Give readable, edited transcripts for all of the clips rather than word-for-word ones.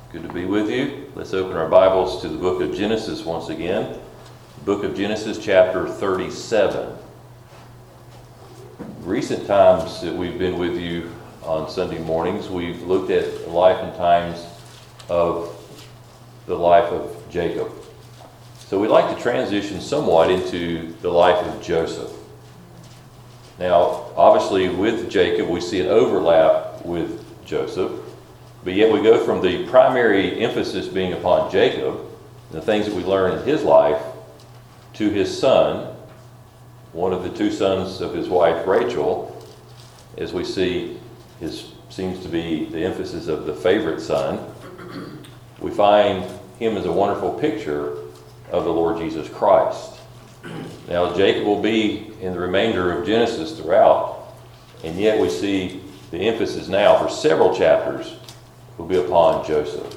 Good to be with you. Let's open our Bibles to the book of Genesis once again. Book of Genesis, chapter 37. Recent times that we've been with you on Sunday mornings, we've looked at the life and times of the life of Jacob. So we'd like to transition somewhat into the life of Joseph. Now, obviously with Jacob, we see an overlap with Joseph, but yet we go from the primary emphasis being upon Jacob, the things that we learn in his life, to his son, one of the two sons of his wife Rachel, as we see seems to be the emphasis of the favorite son. We find him as a wonderful picture of the Lord Jesus Christ. Now, Jacob will be in the remainder of Genesis throughout, and yet we see the emphasis now for several chapters will be upon Joseph.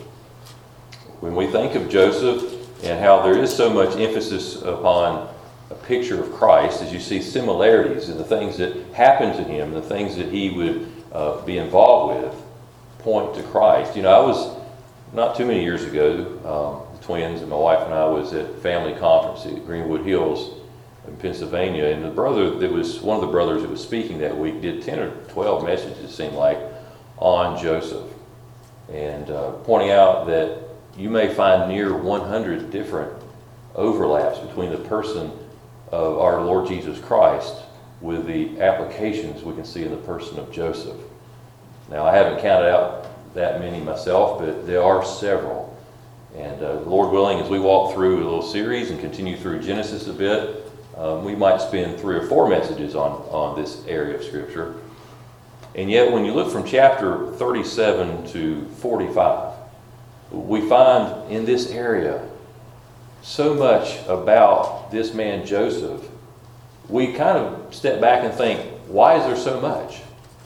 When we think of Joseph and how there is so much emphasis upon a picture of Christ, as you see similarities in the things that happened to him, the things that he would be involved with, point to Christ. You know, I was, not too many years ago, the twins and my wife and I was at family conference at Greenwood Hills in Pennsylvania, and one of the brothers that was speaking that week did 10 or 12 messages, it seemed like, on Joseph, and pointing out that you may find near 100 different overlaps between the person of our Lord Jesus Christ with the applications we can see in the person of Joseph. Now, I haven't counted out that many myself, but there are several. And Lord willing, as we walk through a little series and continue through Genesis a bit, we might spend 3 or 4 messages on this area of Scripture. And yet, when you look from chapter 37 to 45, we find in this area so much about this man Joseph. We kind of step back and think, why is there so much?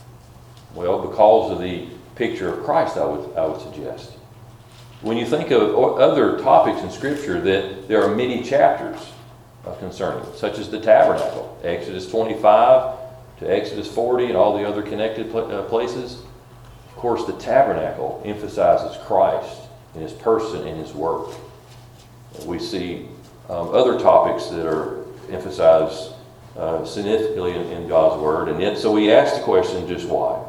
Well, because of the picture of Christ, I would suggest. When you think of other topics in Scripture that there are many chapters concerning, such as the tabernacle, Exodus 25 to Exodus 40 and all the other connected places, of course the tabernacle emphasizes Christ in his person and his work. We see other topics that are emphasized significantly in God's Word, and yet so we ask the question, just why?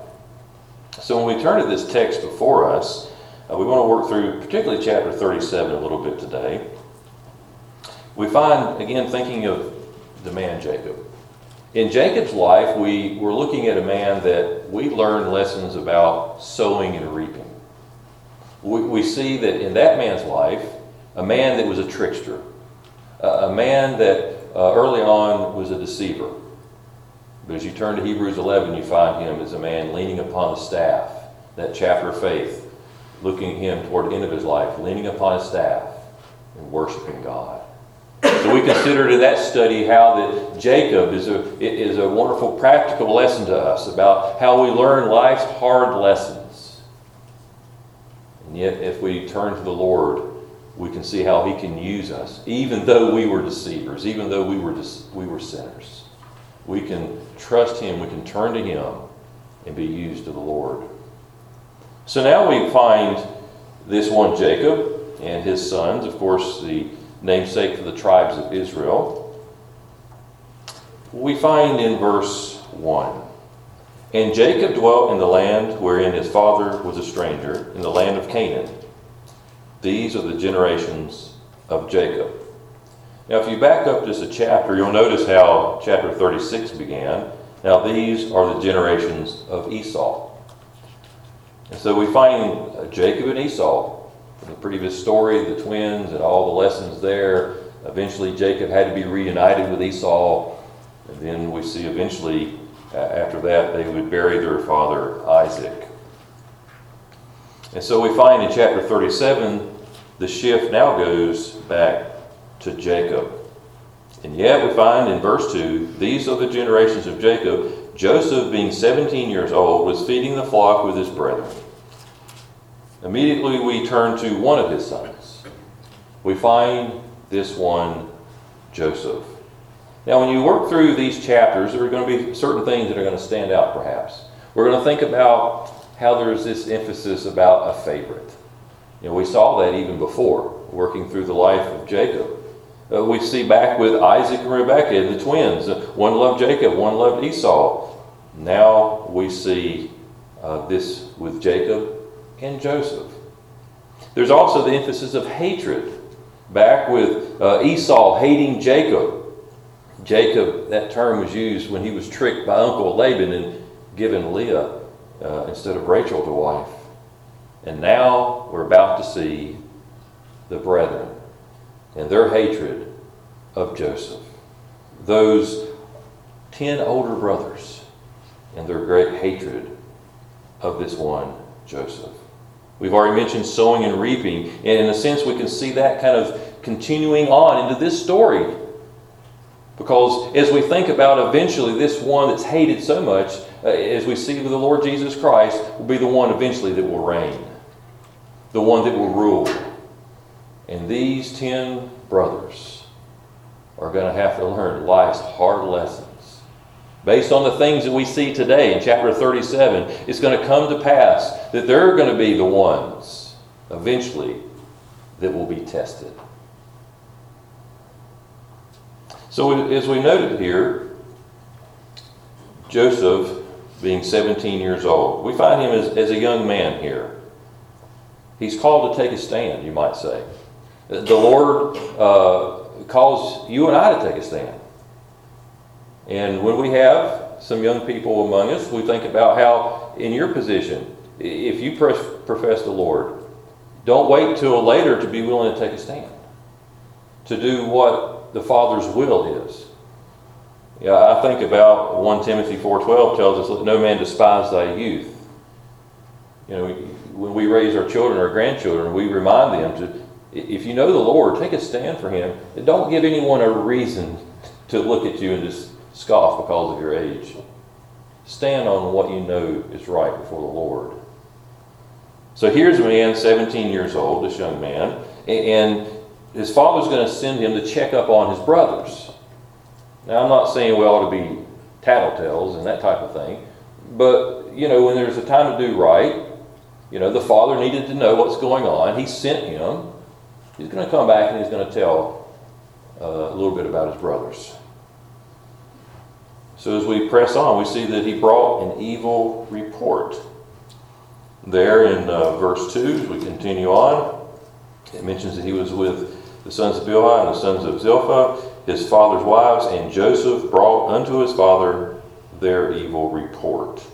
So when we turn to this text before us, we want to work through particularly chapter 37 a little bit today. We find, again, thinking of the man Jacob. In Jacob's life, we're looking at a man that we learn lessons about sowing and reaping. We see that in that man's life, a man that was a trickster, a man that early on was a deceiver. But as you turn to Hebrews 11, you find him as a man leaning upon the staff, that chapter of faith, looking at him toward the end of his life, leaning upon his staff and worshiping God. So we considered in that study how that Jacob is a wonderful practical lesson to us about how we learn life's hard lessons. And yet if we turn to the Lord, we can see how he can use us, even though we were deceivers, even though we were sinners. We can trust him, we can turn to him and be used of the Lord. So now we find this one Jacob and his sons, of course the namesake for the tribes of Israel. We find in verse 1, "And Jacob dwelt in the land wherein his father was a stranger, in the land of Canaan. These are the generations of Jacob." Now, if you back up just a chapter, you'll notice how chapter 36 began. Now, these are the generations of Esau. And so we find Jacob and Esau from the previous story, the twins and all the lessons there. Eventually, Jacob had to be reunited with Esau. And then we see eventually, after that, they would bury their father Isaac. And so we find in chapter 37, the shift now goes back to Jacob. And yet we find in verse 2, "These are the generations of Jacob. Joseph, being 17 years old, was feeding the flock with his brethren." Immediately we turn to one of his sons. We find this one, Joseph. Now when you work through these chapters, there are going to be certain things that are going to stand out perhaps. We're going to think about how there's this emphasis about a favorite. We saw that even before, working through the life of Jacob. We see back with Isaac and Rebekah and the twins. One loved Jacob, one loved Esau. Now we see this with Jacob and Joseph. There's also the emphasis of hatred. Back with Esau hating Jacob. Jacob, that term was used when he was tricked by Uncle Laban and given Leah instead of Rachel to wife. And now we're about to see the brethren and their hatred of Joseph. Those 10 older brothers and their great hatred of this one, Joseph. We've already mentioned sowing and reaping, and in a sense we can see that kind of continuing on into this story. Because as we think about eventually this one that's hated so much, as we see with the Lord Jesus Christ, will be the one eventually that will reign. The one that will rule. And these 10 brothers are going to have to learn life's hard lessons. Based on the things that we see today in chapter 37, it's going to come to pass that they're going to be the ones, eventually, that will be tested. So as we noted here, Joseph being 17 years old, we find him as a young man here. He's called to take a stand, you might say. The Lord calls you and I to take a stand. And when we have some young people among us, we think about how, in your position, if you profess the Lord, don't wait till later to be willing to take a stand, to do what the Father's will is. I think about 1 Timothy 4:12 tells us, "Let no man despise thy youth." When we raise our children or grandchildren, we remind them to, if you know the Lord, take a stand for Him. And don't give anyone a reason to look at you and just scoff because of your age. Stand on what you know is right before the Lord. So here's a man, 17 years old, this young man, and his father's going to send him to check up on his brothers. Now, I'm not saying we ought to be tattletales and that type of thing, but, when there's a time to do right, the father needed to know what's going on. He sent him. He's going to come back and he's going to tell a little bit about his brothers. So as we press on, we see that he brought an evil report. There in verse 2, as we continue on, it mentions that he was with the sons of Bilhah and the sons of Zilpah, his father's wives, and Joseph brought unto his father their evil report.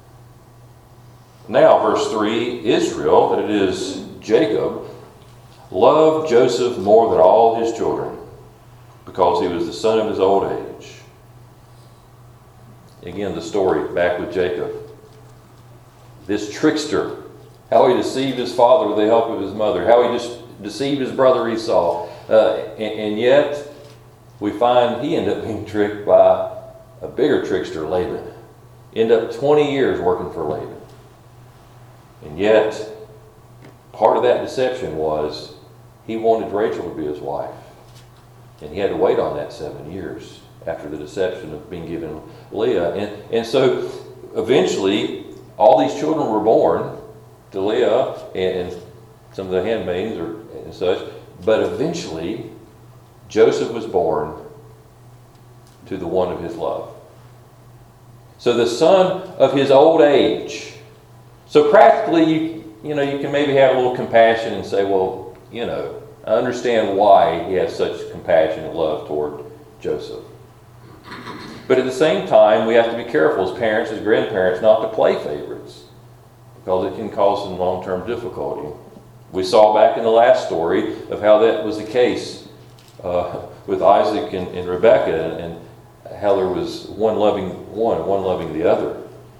Now, verse 3, Israel, that it is Jacob, loved Joseph more than all his children, because he was the son of his old age. Again, the story back with Jacob. This trickster, how he deceived his father with the help of his mother, how he just deceived his brother Esau. And yet, we find he ended up being tricked by a bigger trickster, Laban. Ended up 20 years working for Laban. And yet, part of that deception was he wanted Rachel to be his wife. And he had to wait on that 7 years after the deception of being given Leah. And so, eventually, all these children were born to Leah and some of the handmaidens and such. But eventually, Joseph was born to the one of his love. So the son of his old age. So practically, you can maybe have a little compassion and say, well, I understand why he has such compassion and love toward Joseph. But at the same time, we have to be careful as parents, as grandparents, not to play favorites, because it can cause some long-term difficulty. We saw back in the last story of how that was the case with Isaac and Rebekah, and how there was one loving one and one loving the other.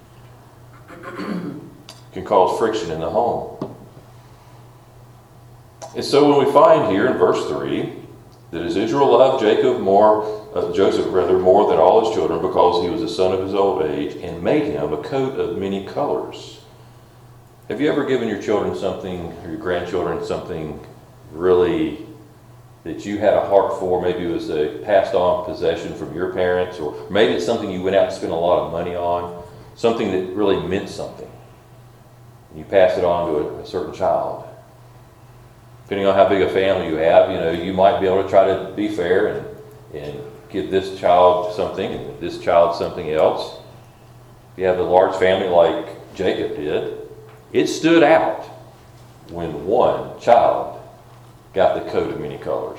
It can cause friction in the home. And so when we find here in verse 3 that as Israel loved Joseph more than all his children, because he was the son of his old age, and made him a coat of many colors. Have you ever given your children something, or your grandchildren something really that you had a heart for? Maybe it was a passed on possession from your parents, or maybe it's something you went out and spent a lot of money on, something that really meant something. You pass it on to a certain child. Depending on how big a family you have, you might be able to try to be fair and give this child something and this child something else. If you have a large family like Jacob did, it stood out when one child got the coat of many colors.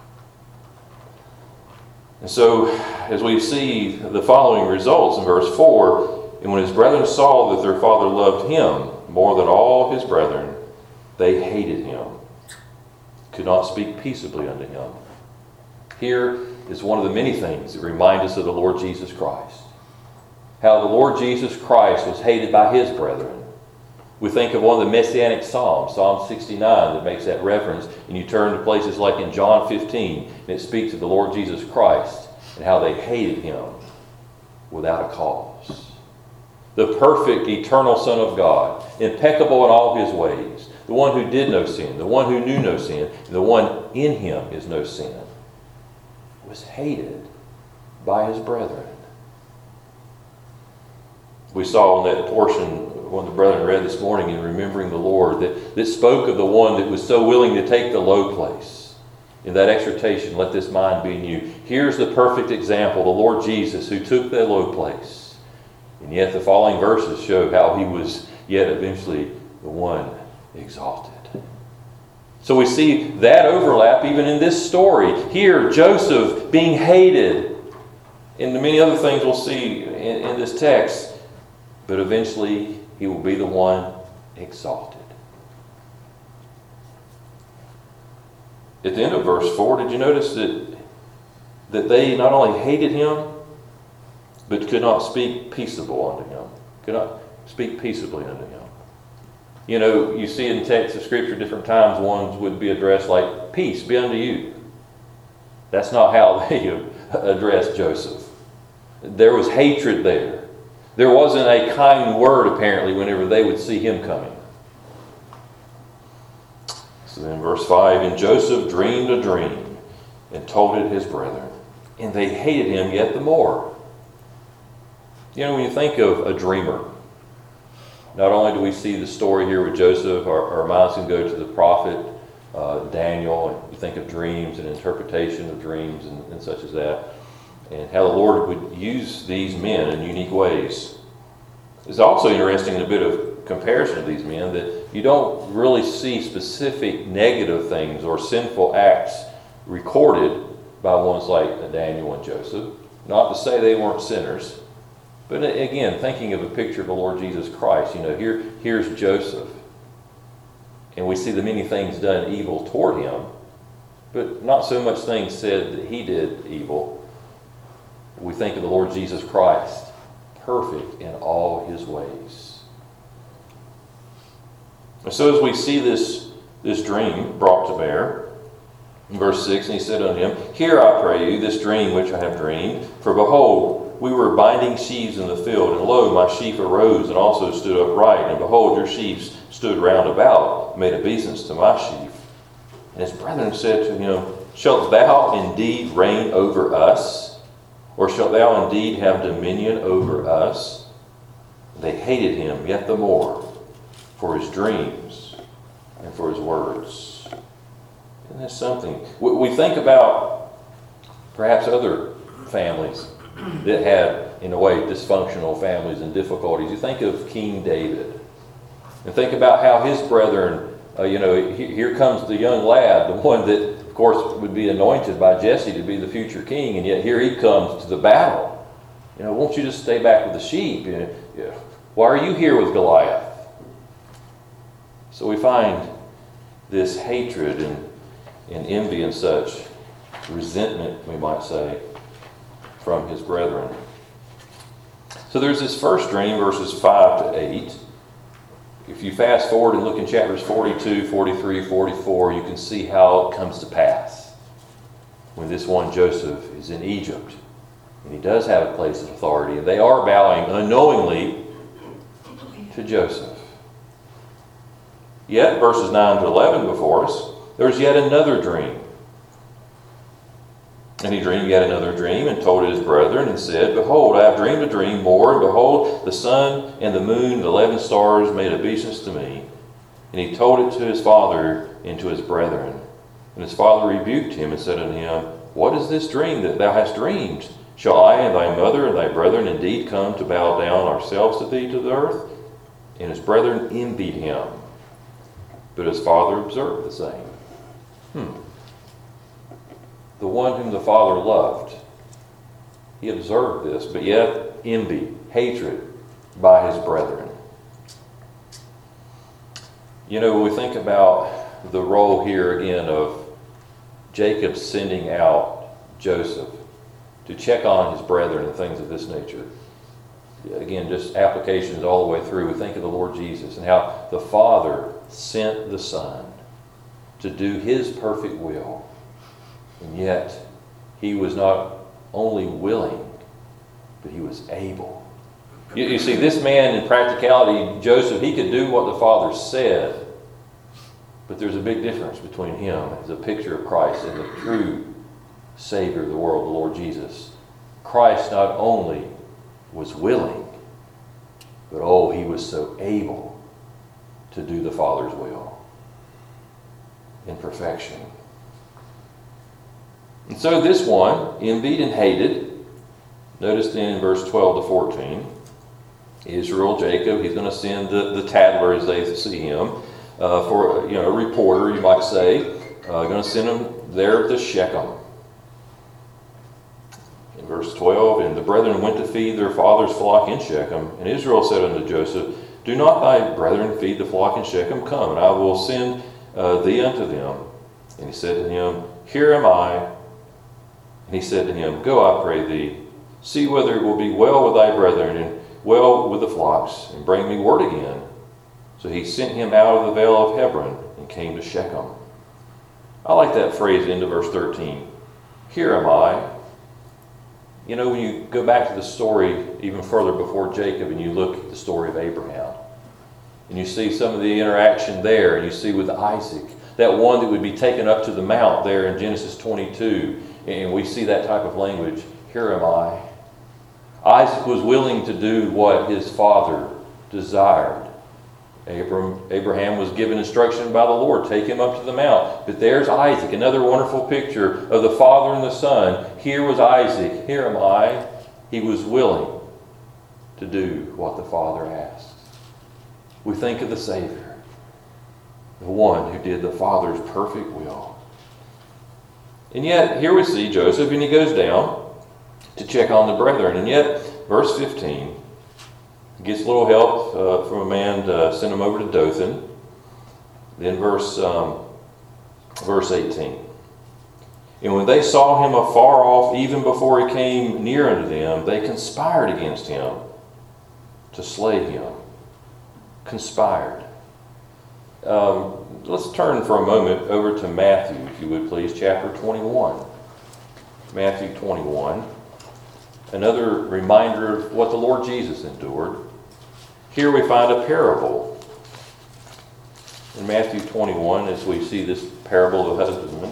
And so, as we see the following results in verse 4, and when his brethren saw that their father loved him more than all his brethren, they hated him, could not speak peaceably unto him. Here is one of the many things that remind us of the Lord Jesus Christ. How the Lord Jesus Christ was hated by his brethren. We think of one of the Messianic Psalms, Psalm 69, that makes that reference. And you turn to places like in John 15, and it speaks of the Lord Jesus Christ and how they hated him without a cause. The perfect, eternal Son of God, impeccable in all his ways, the one who did no sin, the one who knew no sin, and the one in him is no sin, was hated by his brethren. We saw in that portion one of the brethren read this morning in Remembering the Lord that spoke of the one that was so willing to take the low place. In that exhortation, let this mind be in you. Here's the perfect example, the Lord Jesus, who took the low place. And yet the following verses show how he was yet eventually the one exalted. So we see that overlap even in this story. Here, Joseph being hated, and the many other things we'll see in this text. But eventually, he will be the one exalted. At the end of verse 4, did you notice that they not only hated him, but could not speak peaceable unto him? Could not speak peaceably unto him. You see in texts of Scripture different times ones would be addressed like, peace be unto you. That's not how they addressed Joseph. There was hatred there. There wasn't a kind word, apparently, whenever they would see him coming. So then verse 5, and Joseph dreamed a dream and told it his brethren, and they hated him yet the more. When you think of a dreamer, not only do we see the story here with Joseph, our minds can go to the prophet Daniel, and you think of dreams and interpretation of dreams and such as that, and how the Lord would use these men in unique ways. It's also interesting in a bit of comparison of these men that you don't really see specific negative things or sinful acts recorded by ones like Daniel and Joseph. Not to say they weren't sinners, but again, thinking of a picture of the Lord Jesus Christ, here's Joseph, and we see the many things done evil toward him, but not so much things said that he did evil. We think of the Lord Jesus Christ, perfect in all his ways. And so as we see this dream brought to bear, in verse 6, and he said unto him, hear, I pray you, this dream which I have dreamed. For behold, we were binding sheaves in the field, and lo, my sheaf arose and also stood upright. And behold, your sheaves stood round about, made obeisance to my sheaf. And his brethren said to him, shalt thou indeed reign over us? Or shalt thou indeed have dominion over us? They hated him yet the more for his dreams and for his words. Isn't that something? We think about perhaps other families that had, in a way, dysfunctional families and difficulties. You think of King David. And think about how his brethren, here comes the young lad, the one that, of course, would be anointed by Jesse to be the future king, and yet here he comes to the battle. Won't you just stay back with the sheep? Why are you here with Goliath? So we find this hatred and envy and such, resentment, we might say, from his brethren. So there's this first dream, verses 5 to 8. If you fast forward and look in chapters 42, 43, 44, you can see how it comes to pass. When this one Joseph is in Egypt, and he does have a place of authority, and they are bowing unknowingly to Joseph. Yet, verses 9 to 11 before us, there's yet another dream. And he dreamed yet another dream, and told it his brethren, and said, behold, I have dreamed a dream more, and behold, the sun and the moon and the 11 stars made obeisance to me. And he told it to his father and to his brethren. And his father rebuked him and said unto him, What is this dream that thou hast dreamed? Shall I and thy mother and thy brethren indeed come to bow down ourselves to thee to the earth? And his brethren envied him. But his father observed the same. The one whom the father loved, he observed this, but yet envy, hatred by his brethren. You know, when we think about the role here again of Jacob sending out Joseph to check on his brethren and things of this nature. Again, just applications all the way through. We think of the Lord Jesus and how the Father sent the Son to do his perfect will. And yet, he was not only willing, but he was able. You see, this man in practicality, Joseph, he could do what the Father said. But there's a big difference between him as a picture of Christ and the true Savior of the world, the Lord Jesus. Christ not only was willing, but he was so able to do the Father's will in perfection. And so this one, envied and hated, notice then in verse 12 to 14, Israel, Jacob, he's going to send the tattler as they see him, for a reporter, you might say, going to send him there to Shechem. In verse 12, and the brethren went to feed their father's flock in Shechem. And Israel said unto Joseph, Do not thy brethren feed the flock in Shechem? Come, and I will send thee unto them. And he said to him, Here am I. And he said to him, Go, I pray thee, see whether it will be well with thy brethren, and well with the flocks, and bring me word again. So he sent him out of the vale of Hebron, and came to Shechem. I like that phrase into verse 13. Here am I. You know, when you go back to the story even further before Jacob, and you look at the story of Abraham, and you see some of the interaction there, and you see with Isaac, that one that would be taken up to the mount there in Genesis 22, and we see that type of language. Here am I. Isaac was willing to do what his father desired. Abraham was given instruction by the Lord, take him up to the mount. But there's Isaac, another wonderful picture of the Father and the Son. Here was Isaac, here am I. He was willing to do what the Father asked. We think of the Savior, the one who did the Father's perfect will. And yet, here we see Joseph, and he goes down to check on the brethren. And yet, verse 15, gets a little help from a man to send him over to Dothan. Then verse 18. And when they saw him afar off, even before he came near unto them, they conspired against him to slay him. Conspired. Let's turn for a moment over to Matthew, if you would please, chapter 21. Matthew 21. Another reminder of what the Lord Jesus endured. Here we find a parable. In Matthew 21, as we see this parable of the husbandman.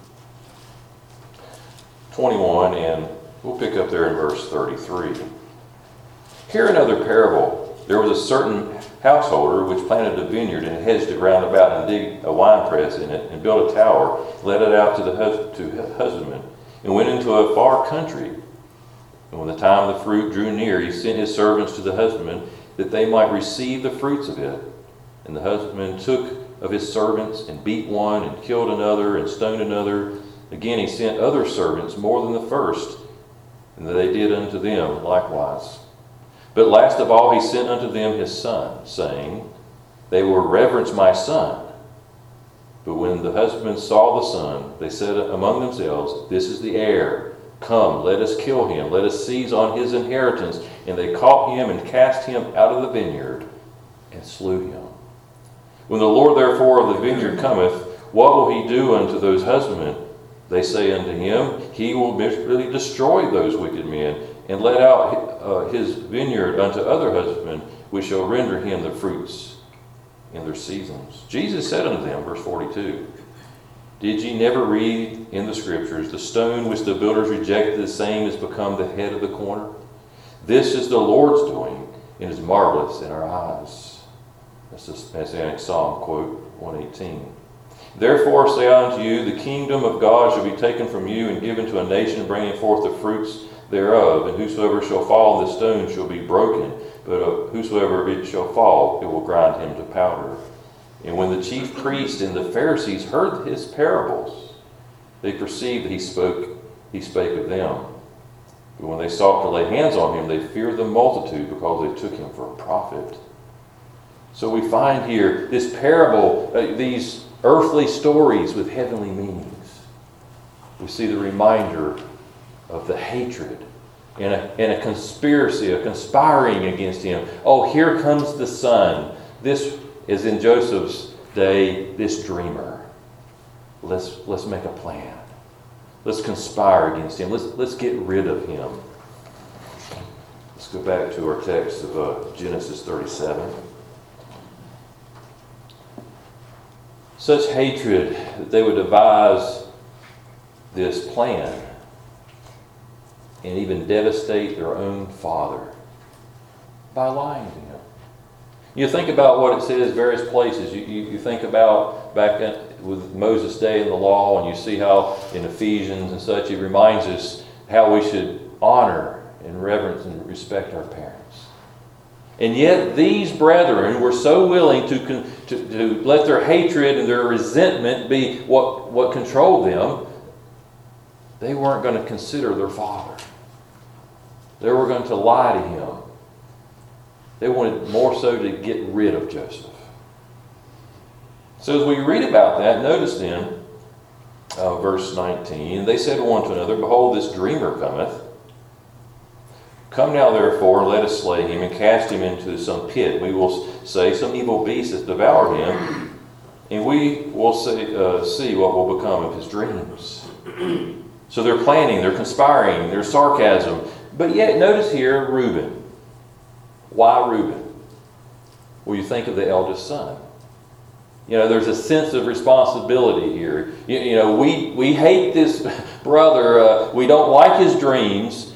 21, and we'll pick up there in verse 33. Here another parable. There was a certain householder which planted a vineyard and hedged it round about and digged a winepress in it and built a tower, let it out to husbandmen, and went into a far country. And when the time of the fruit drew near, he sent his servants to the husbandmen, that they might receive the fruits of it. And the husbandman took of his servants, and beat one, and killed another, and stoned another. Again he sent other servants more than the first, and they did unto them likewise. But last of all he sent unto them his son, saying, They will reverence my son. But when the husbandmen saw the son, they said among themselves, This is the heir. Come, let us kill him, let us seize on his inheritance. And they caught him and cast him out of the vineyard and slew him. When the Lord therefore of the vineyard cometh, what will he do unto those husbandmen? They say unto him, He will really destroy those wicked men, and let out his vineyard unto other husbandmen, which shall render him the fruits in their seasons. Jesus said unto them, verse 42, Did ye never read in the Scriptures, the stone which the builders rejected, the same is become the head of the corner? This is the Lord's doing, and is marvelous in our eyes. That's the Messianic Psalm, quote 118. Therefore say I unto you, the kingdom of God shall be taken from you and given to a nation, bringing forth the fruits thereof. And whosoever shall fall on the stone shall be broken, but whosoever it shall fall, it will grind him to powder. And when the chief priests and the Pharisees heard his parables, they perceived that he spake of them. But when they sought to lay hands on him, they feared the multitude, because they took him for a prophet. So we find here this parable, these earthly stories with heavenly meanings. We see the reminder of the hatred and a conspiracy, a conspiring against him. Oh, here comes the son. This is in Joseph's day, this dreamer. Let's make a plan. Let's conspire against him. Let's get rid of him. Let's go back to our text of Genesis 37. Such hatred that they would devise this plan and even devastate their own father by lying to him. You think about what it says various places. You think about back with Moses' day in the law, and you see how in Ephesians and such, it reminds us how we should honor and reverence and respect our parents. And yet these brethren were so willing to let their hatred and their resentment be what controlled them. They weren't going to consider their father. They were going to lie to him. They wanted more so to get rid of Joseph. So as we read about that, notice then, verse 19, they said one to another, Behold, this dreamer cometh. Come now therefore, and let us slay him, and cast him into some pit. We will say, some evil beast has devoured him, and we will see what will become of his dreams. So they're planning, they're conspiring, there's sarcasm. But yet, notice here, Reuben. Why Reuben? Well, you think of the eldest son. You know, there's a sense of responsibility here. You know, we hate this brother. We don't like his dreams.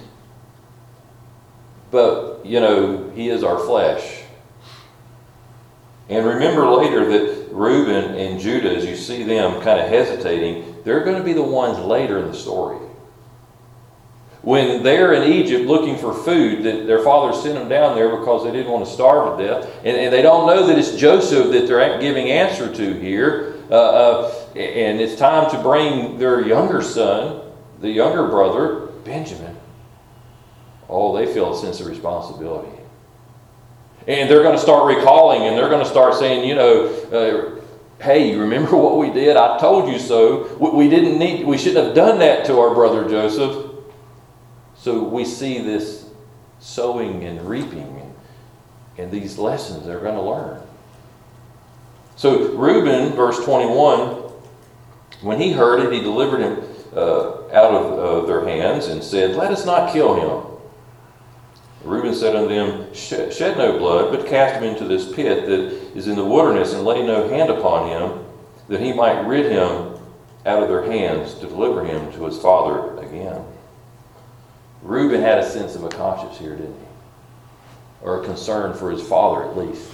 But, you know, he is our flesh. And remember later that Reuben and Judah, as you see them kind of hesitating, they're going to be the ones later in the story. When they're in Egypt looking for food, that their father sent them down there because they didn't want to starve to death. And they don't know that it's Joseph that they're giving answer to here. And it's time to bring their younger son, the younger brother, Benjamin. Oh, they feel a sense of responsibility. And they're going to start recalling, and they're going to start saying, you know, hey, you remember what we did? I told you so. We shouldn't have done that to our brother Joseph. So we see this sowing and reaping and these lessons they're going to learn. So Reuben, verse 21, when he heard it, he delivered him out of their hands and said, Let us not kill him. Reuben said unto them, Shed no blood, but cast him into this pit that is in the wilderness, and lay no hand upon him, that he might rid him out of their hands to deliver him to his father again. Reuben had a sense of a conscience here, didn't he? Or a concern for his father, at least.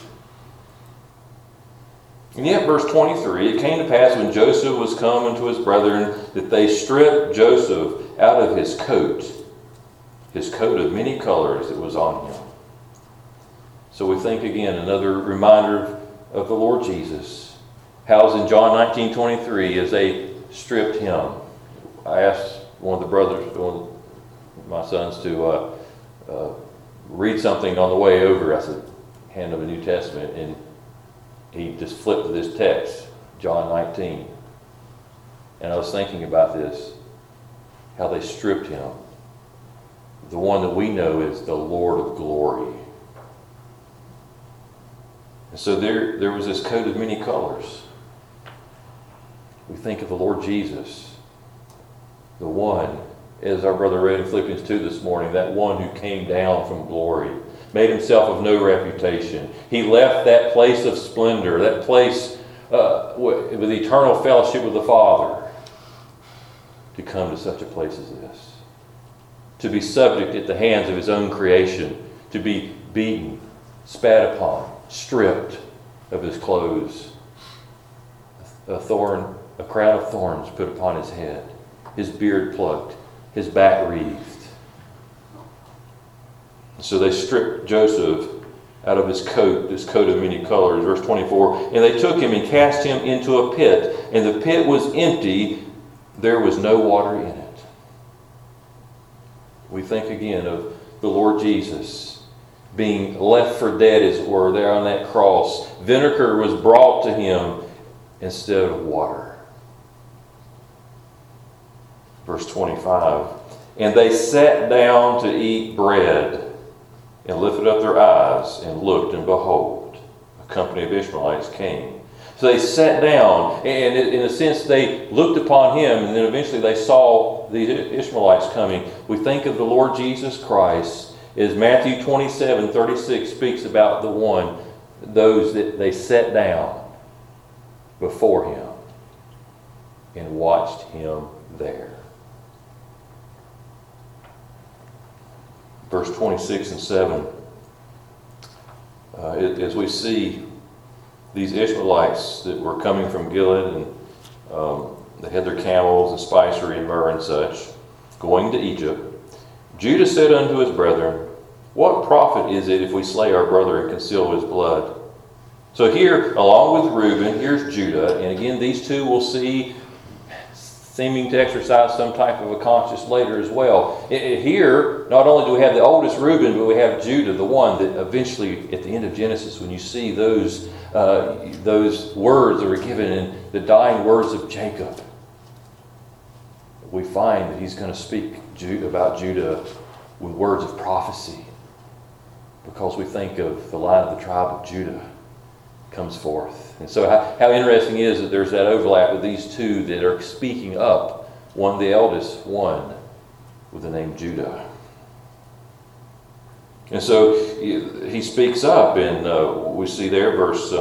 And yet, verse 23, it came to pass when Joseph was come unto his brethren, that they stripped Joseph out of his coat of many colors that was on him. So we think again, another reminder of the Lord Jesus. How's in John 19:23, as they stripped him. I asked one of the brothers, one of my sons, to read something on the way over. I said, hand him a New Testament, and he just flipped to this text, John 19. And I was thinking about this, how they stripped him. The one that we know is the Lord of glory. And so there was this coat of many colors. We think of the Lord Jesus, the one, as our brother read in Philippians 2 this morning, that one who came down from glory, made himself of no reputation. He left that place of splendor, that place with eternal fellowship with the Father, to come to such a place as this. To be subject at the hands of his own creation, to be beaten, spat upon, stripped of his clothes, a crown of thorns put upon his head, his beard plucked, his back wreathed. So they stripped Joseph out of his coat, this coat of many colors. Verse 24, and they took him and cast him into a pit, and the pit was empty, there was no water in it. We think again of the Lord Jesus being left for dead, as it were, there on that cross. Vinegar was brought to him instead of water. Verse 25, and they sat down to eat bread, and lifted up their eyes, and looked, and behold, a company of Ishmaelites came. So they sat down, and in a sense they looked upon him, and then eventually they saw the Ishmaelites coming. We think of the Lord Jesus Christ, as Matthew 27:36 speaks about those that they sat down before him and watched him there. Verse 26 and 7, as we see these Ishmaelites that were coming from Gilead, and they had their camels and spicery and myrrh and such, going to Egypt. Judah said unto his brethren, what profit is it if we slay our brother and conceal his blood? So here, along with Reuben, here's Judah, and again these two we'll see seeming to exercise some type of a conscience later as well. Here, not only do we have the oldest Reuben, but we have Judah, the one that eventually, at the end of Genesis, when you see those words that were given in the dying words of Jacob, we find that he's going to speak about Judah with words of prophecy, because we think of the line of the tribe of Judah comes forth. And so how interesting is that there's that overlap with these two that are speaking up, one the eldest, one with the name Judah. And so he speaks up, and we see there verse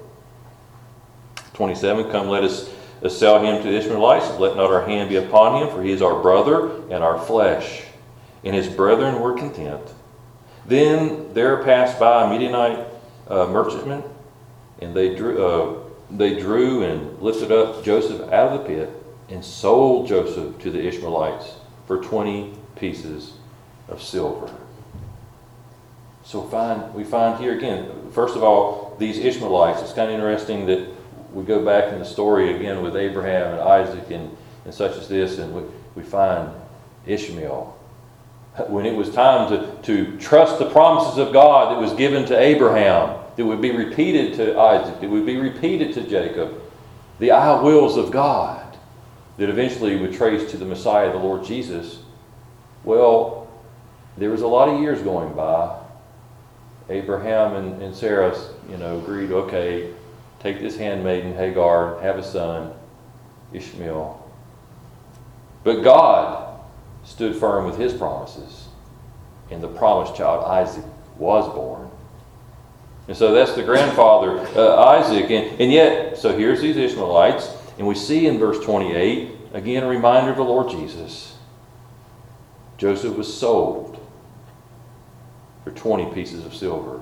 27, come let us sell him to the Ishmaelites, let not our hand be upon him, for he is our brother and our flesh. And his brethren were content. Then there passed by a Midianite merchantman, and they drew and lifted up Joseph out of the pit and sold Joseph to the Ishmaelites for 20 pieces of silver. So we find here again, first of all, these Ishmaelites. It's kind of interesting that we go back in the story again with Abraham and Isaac and such as this, and we find Ishmael. When it was time to trust the promises of God that was given to Abraham, that would be repeated to Isaac, that would be repeated to Jacob, the I wills of God that eventually would trace to the Messiah, the Lord Jesus. Well, there was a lot of years going by. Abraham and Sarah, agreed, okay, take this handmaiden, Hagar, have a son, Ishmael. But God stood firm with his promises, and the promised child, Isaac, was born. And so that's the grandfather, Isaac. And yet, so here's these Ishmaelites, and we see in verse 28, again a reminder of the Lord Jesus. Joseph was sold for 20 pieces of silver.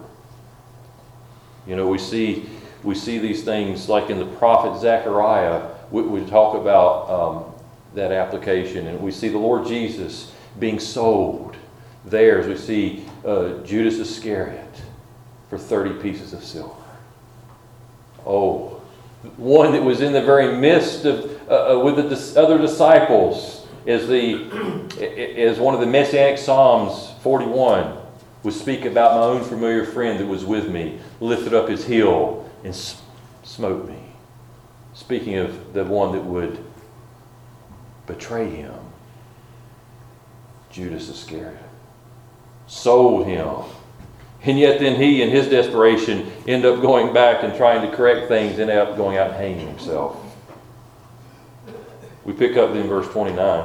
We see these things like in the prophet Zechariah. We talk about that application, and we see the Lord Jesus being sold there, as we see Judas Iscariot for 30 pieces of silver. Oh, one that was in the very midst of with the other disciples, as one of the Messianic Psalms 41 would speak about, my own familiar friend that was with me lifted up his heel and smote me. Speaking of the one that would betray him, Judas Iscariot, sold him. And yet then he, in his desperation, ended up going back and trying to correct things, ended up going out and hanging himself. We pick up in verse 29.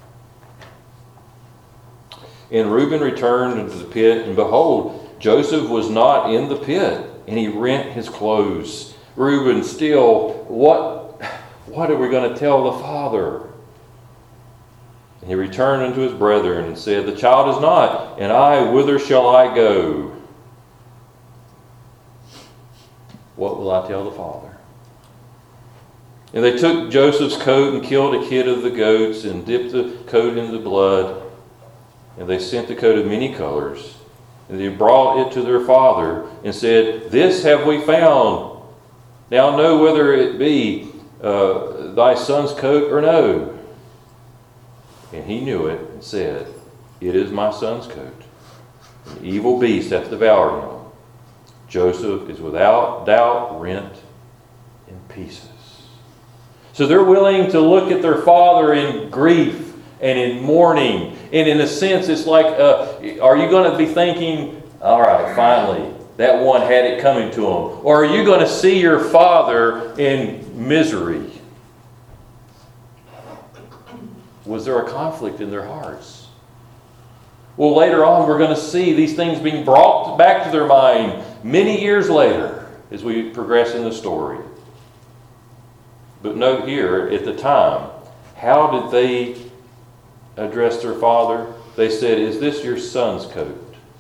And Reuben returned into the pit, and behold, Joseph was not in the pit, and he rent his clothes. Reuben still, what are we going to tell the father? And he returned unto his brethren and said, the child is not, and I, whither shall I go? What will I tell the father? And they took Joseph's coat and killed a kid of the goats and dipped the coat in the blood. And they sent the coat of many colors. And they brought it to their father and said, "This have we found. Now know whether it be thy son's coat or no." And he knew it and said, "It is my son's coat. An evil beast hath devoured him." Joseph is without doubt rent in pieces. So they're willing to look at their father in grief and in mourning. And in a sense, it's like, are you going to be thinking, all right, finally, that one had it coming to him? Or are you going to see your father in misery? Was there a conflict in their hearts? Well, later on, we're going to see these things being brought back to their mind many years later as we progress in the story. But note here, at the time, how did they address their father? They said, "Is this your son's coat?"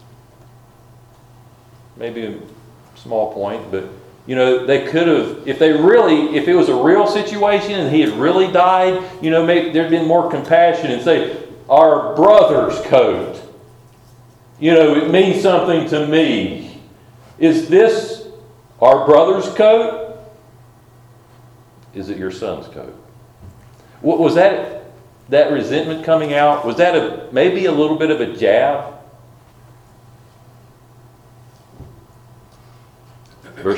Maybe a small point, but they could have, if it was a real situation and he had really died, maybe there'd been more compassion and say, "Our brother's coat. It means something to me. Is this our brother's coat? Is it your son's coat?" What was that resentment coming out? Was that maybe a little bit of a jab? Verse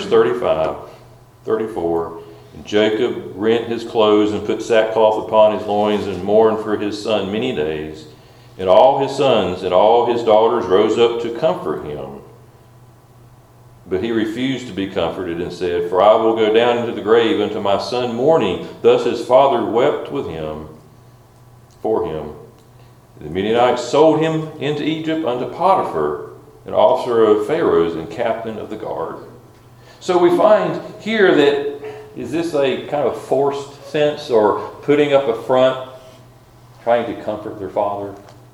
34. And Jacob rent his clothes and put sackcloth upon his loins and mourned for his son many days. And all his sons and all his daughters rose up to comfort him. But he refused to be comforted and said, "For I will go down into the grave unto my son mourning." Thus his father wept with him for him. The Midianites sold him into Egypt unto Potiphar, an officer of Pharaoh's and captain of the guard. So we find here that, is this a kind of forced sense or putting up a front, trying to comfort their father?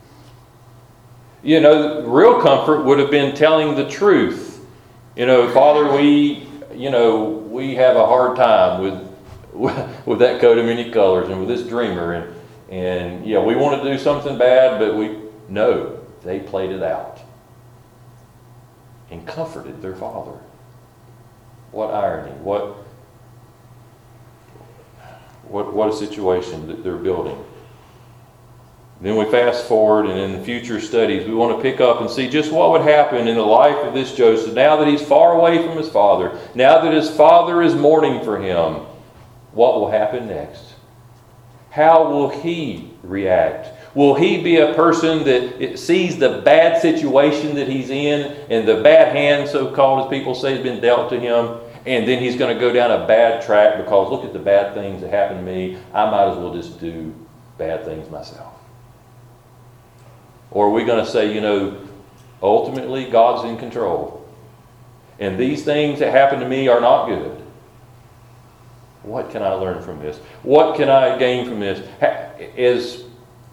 Real comfort would have been telling the truth. "Father, we have a hard time with that coat of many colors and with this dreamer, and we want to do something bad, but they played it out and comforted their father." What irony! What a situation that they're building. Then we fast forward, and in the future studies, we want to pick up and see just what would happen in the life of this Joseph now that he's far away from his father, now that his father is mourning for him. What will happen next? How will he react? Will he be a person that sees the bad situation that he's in and the bad hand, so-called, as people say, has been dealt to him, and then he's going to go down a bad track because look at the bad things that happened to me, I might as well just do bad things myself? Or are we going to say, ultimately God's in control, and these things that happen to me are not good? What can I learn from this? What can I gain from this? As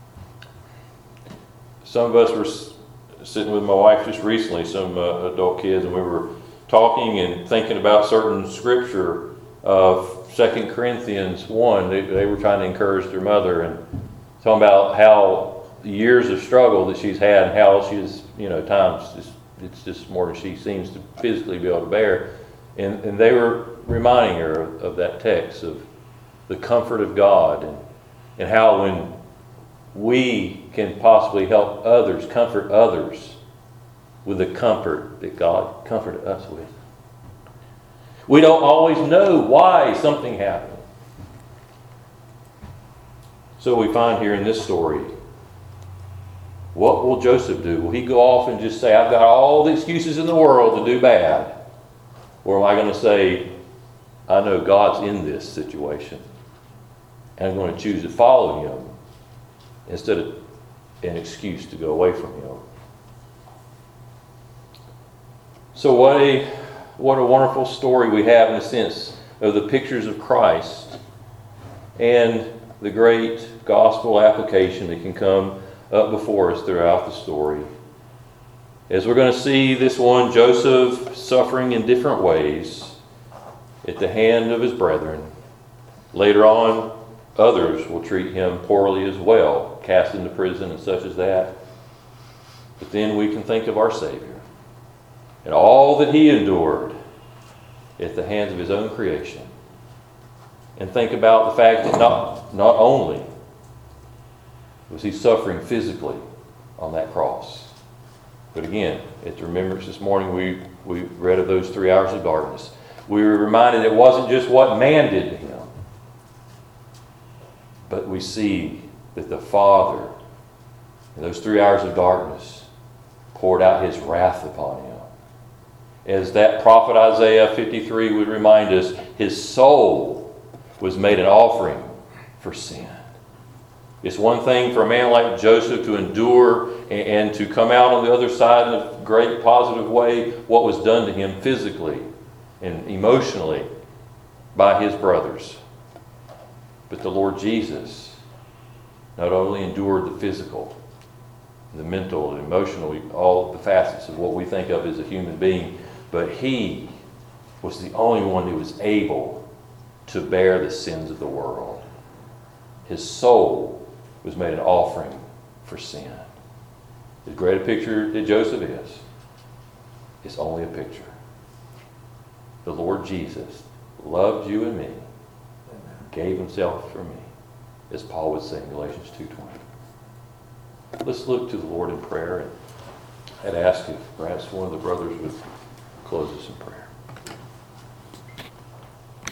some of us were sitting with my wife just recently, some adult kids, and we were talking and thinking about certain scripture of 2 Corinthians 1. They were trying to encourage their mother and talking about how years of struggle that she's had and how she's, times it's just more than she seems to physically be able to bear. And they were reminding her of that text, of the comfort of God, and how when we can possibly help others, comfort others with the comfort that God comforted us with. We don't always know why something happened. So we find here in this story, what will Joseph do? Will he go off and just say, "I've got all the excuses in the world to do bad"? Or am I going to say, "I know God's in this situation, and I'm going to choose to follow him instead of an excuse to go away from him"? So what a wonderful story we have, in a sense, of the pictures of Christ and the great gospel application that can come up before us throughout the story. As we're going to see this one, Joseph, suffering in different ways, at the hand of his brethren. Later on, others will treat him poorly as well, cast into prison and such as that. But then we can think of our Savior and all that he endured at the hands of his own creation. And think about the fact that not only was he suffering physically on that cross, but again, at the remembrance this morning, we read of those 3 hours of darkness. We were reminded it wasn't just what man did to him, but we see that the Father, in those 3 hours of darkness, poured out his wrath upon him. As that prophet Isaiah 53 would remind us, his soul was made an offering for sin. It's one thing for a man like Joseph to endure and to come out on the other side in a great positive way what was done to him physically and emotionally by his brothers. But the Lord Jesus not only endured the physical, the mental, the emotional, all the facets of what we think of as a human being, but he was the only one who was able to bear the sins of the world. His soul was made an offering for sin. As great a picture that Joseph is, it's only a picture. The Lord Jesus loved you and me, gave himself for me, as Paul would say in Galatians 2:20. Let's look to the Lord in prayer and ask if perhaps one of the brothers would close us in prayer.